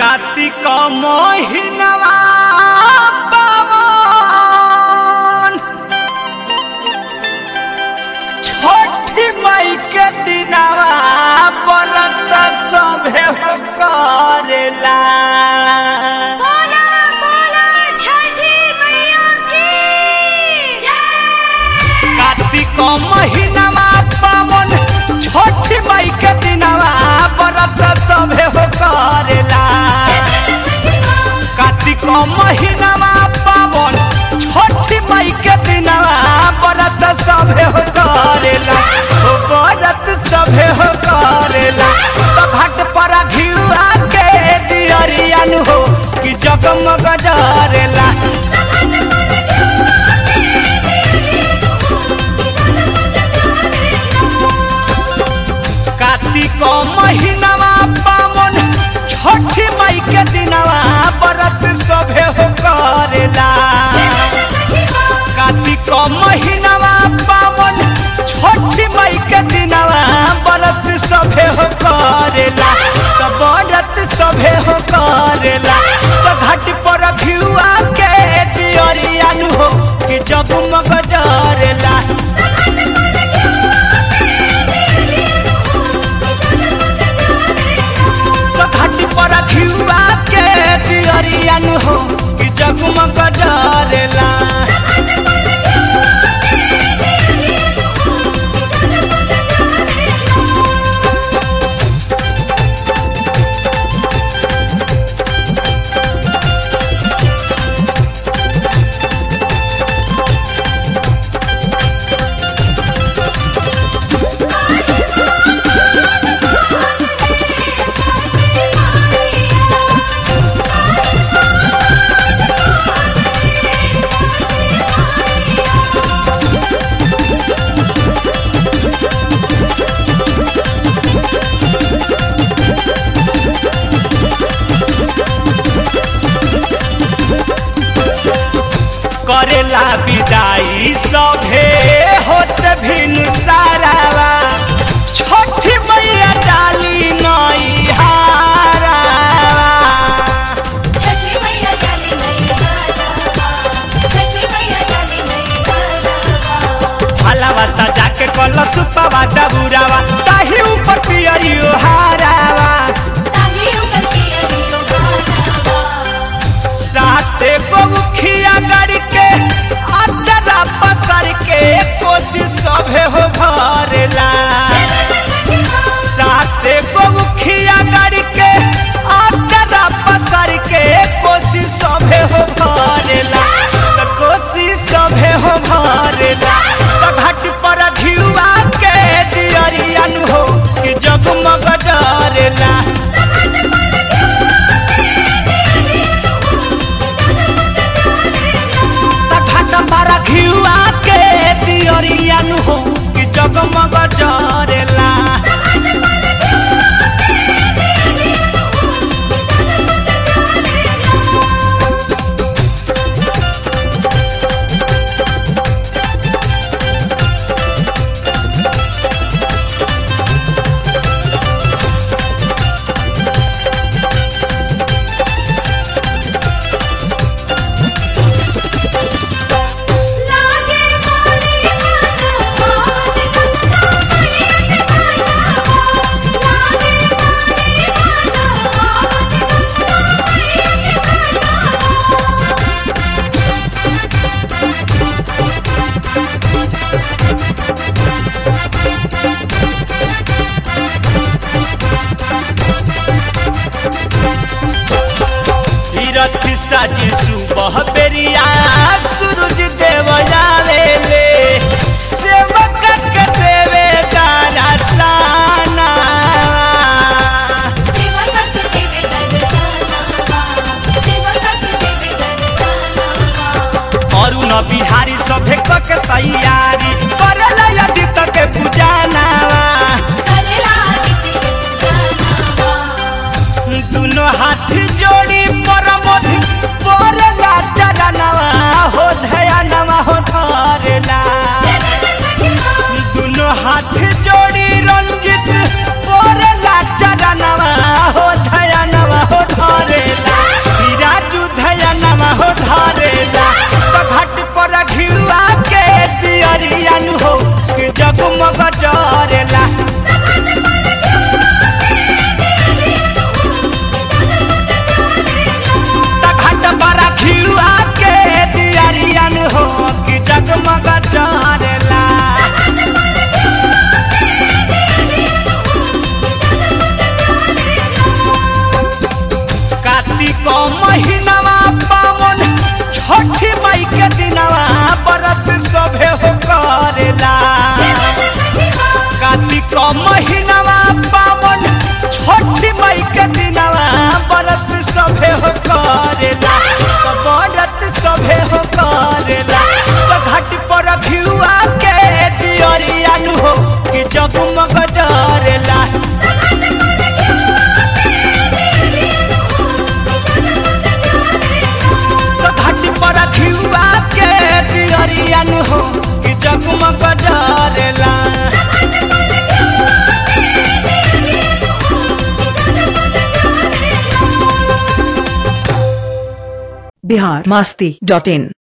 कार्तिक महीनवा पावन छठी मई के दिनवा व्रत सभे करेला। बोला बोला छठी मैया की जय। कार्तिक महीनवा पावन छठी मई के दिनवा व्रत सभे करेला। कार्तिक महीनवा पावन छठी मई के दिनवा व्रत सभे करेला। व्रत सभे करेला तो घाट पर घिउआ के दियरियन हो कि जगमग जरेला। कार्तिक महीनवा पावन छठी मई के दिनवा व्रत सभे करेला। कार्तिक महीनवा पावन छठी मई के दिनवा व्रत सभे करेला तो व्रत सभे करेला तो घाट पर घिउआ के दियरियन हो कि जगमग जरेला। घाट पर घिउआ के दियरियन हो कि जगमग जरेला। करेला विदाई सभे होत भिन सारावा छठी मैया डाली नई हारावा। छठी मैया डाली नई हारावा, छठी मैया डाली नई हारावा। हलवा सजा के कलश पवा डबुरावा ताही ऊपर पियरियो हारावा। ताही ऊपर पियरियो हारावा। साथे गोमुखिया गाड़ी के अचरा पसर के कोशिश सभे भरेला। साथे गोमुखिया गाड़ी के अचरा पसर के कोशिश सभे भरेला तो कोशिश सभे भरेला तो घाट पर घिउआ के दियरियन हो कि जगमग जरेला। हमारा घिउआ के दियरियन हो कि जगमग जरेला। लागे मोरी मानो मोर गंगा मैया के घाटावा। लागे मोरी मानो मोर गंगा मैया के तीरथ साजी सुबह बेरिया सूरज देव आवेले सेवक के देवे गाना साना। सेवक देवे दर्शनवा, सेवक देवे दर्शनवा। अरुण बिहारी सभे कक तैयारी करेला यदि तक पूजानावा। करेला आदित्य के पूजनवा। दोनों हाथ जोड़ी परमोध बोलेला चरणवा हो धयानवा हो धरेला। दोनों हाथ जोड़ी रंजित बोलेला चरणवा हो धयानवा हो धरेला। biharmasti.in